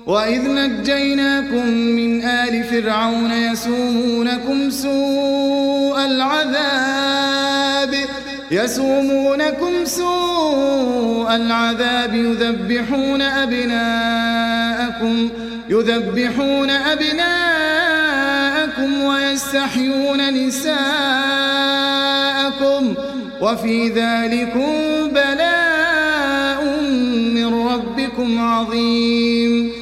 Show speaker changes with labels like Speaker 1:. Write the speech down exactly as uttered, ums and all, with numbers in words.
Speaker 1: وإذ نجيناكم من آل فرعون يسومونكم سوء العذاب يسومونكم سوء العذاب يذبحون أبناءكم يذبحون أبناءكم ويستحيون نساءكم وفي ذلكم بلاء من ربكم عظيم